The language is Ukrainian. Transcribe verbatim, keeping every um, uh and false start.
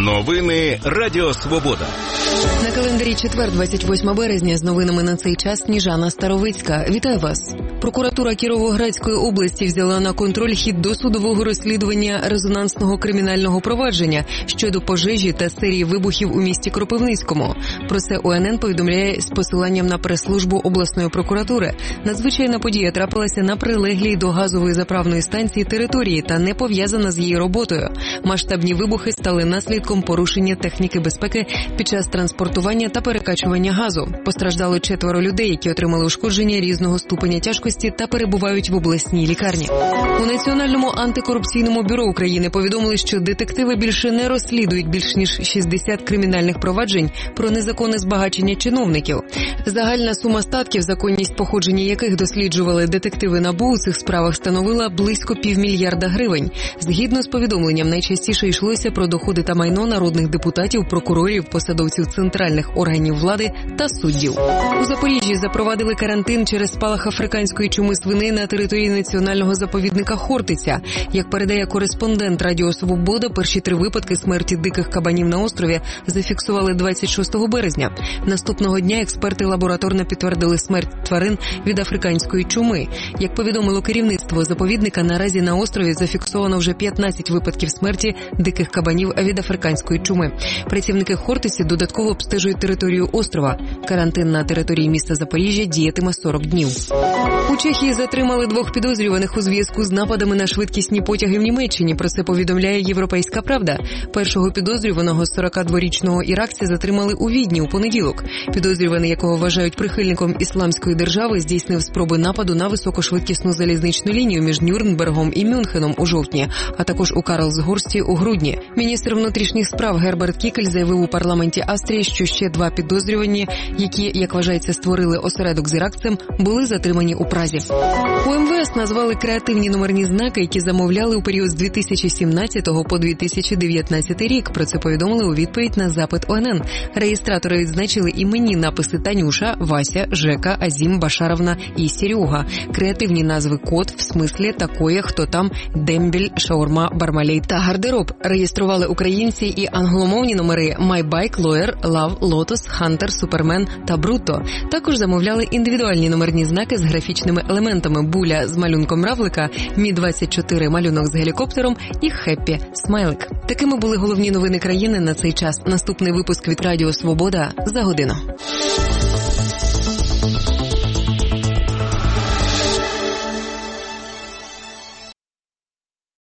Новини Радіо Свобода. На календарі четвер, двадцять восьмого березня, з новинами на цей час Сніжана Старовицька. Вітаю вас. Прокуратура Кіровоградської області взяла на контроль хід досудового розслідування резонансного кримінального провадження щодо пожежі та серії вибухів у місті Кропивницькому. Про це О Ен Ен повідомляє з посиланням на прес-службу обласної прокуратури. Надзвичайна подія трапилася на прилеглій до газової заправної станції території та не пов'язана з її роботою. Масштабні вибухи стали наслідком порушення техніки безпеки під час транспортування та перекачування газу. Постраждало четверо людей, які отримали ушкодження різного ступеня тяжкості та перебувають в обласній лікарні. У Національному антикорупційному бюро України повідомили, що детективи більше не розслідують більш ніж шістдесят кримінальних проваджень про незаконне збагачення чиновників. Загальна сума статків, законність походження яких досліджували детективи НАБУ у цих справах, становила близько півмільярда гривень. Згідно з повідомленням, найчастіше йшлося про доходи та майно народних депутатів, прокурорів, посадовців центральних органів влади та суддів. У Запоріжжі запровадили карантин через спалах африканської чуми свиней на території національного заповідника Хортиця. Як передає кореспондент Радіо Свобода, перші три випадки смерті диких кабанів на острові зафіксували двадцять шостого березня. Наступного дня експерти лабораторно підтвердили смерть тварин від африканської чуми. Як повідомило керівництво заповідника, наразі на острові зафіксовано вже п'ятнадцять випадків смерті диких кабанів від африканської чуми. Працівники Хортиці додатково обстежують територію острова. Карантин на території міста Запоріжжя діятиме сорок днів. У Чехії затримали двох підозрюваних у зв'язку з нападами на швидкісні потяги в Німеччині. Про це повідомляє «Європейська правда». Першого підозрюваного, сорокадворічного іракця, затримали у Відні у понеділок. Підозрюваний, якого вважають прихильником ісламської держави, здійснив спроби нападу на високошвидкісну залізничну лінію між Нюрнбергом і Мюнхеном у жовтні, а також у Карлсгорсті у грудні. Міністр внутрішніх справ Герберт Кікель заявив у парламенті Австрії, що ще два підозрювані, які, як вважається, створили осередок з іракцем, були затримані у Празі. У Ем Ве Ес назвали креативні номерні знаки, які замовляли у період з дві тисячі сімнадцятого по дві тисячі дев'ятнадцятий рік. Про це повідомили у відповідь на запит О Ен Ен. Реєстратори відзначили іменні написи Танюша, Вася, Жека, Азім, Башаровна і Серега. Креативні назви код в смислі такої, хто там, дембель, шаурма, бармалей та гардероб. Реєстрували українці і англомовні номери My Bike, Lawyer, Love, Lotus, Hunter, Superman та Brutto. Також замовляли індивідуальні номерні знаки з графічними елементами: буля з малюнком равлика, Мі двадцять чотири малюнок з гелікоптером і Хеппі смайлик. Такими були головні новини країни на цей час. Наступний випуск від Радіо Свобода за годину.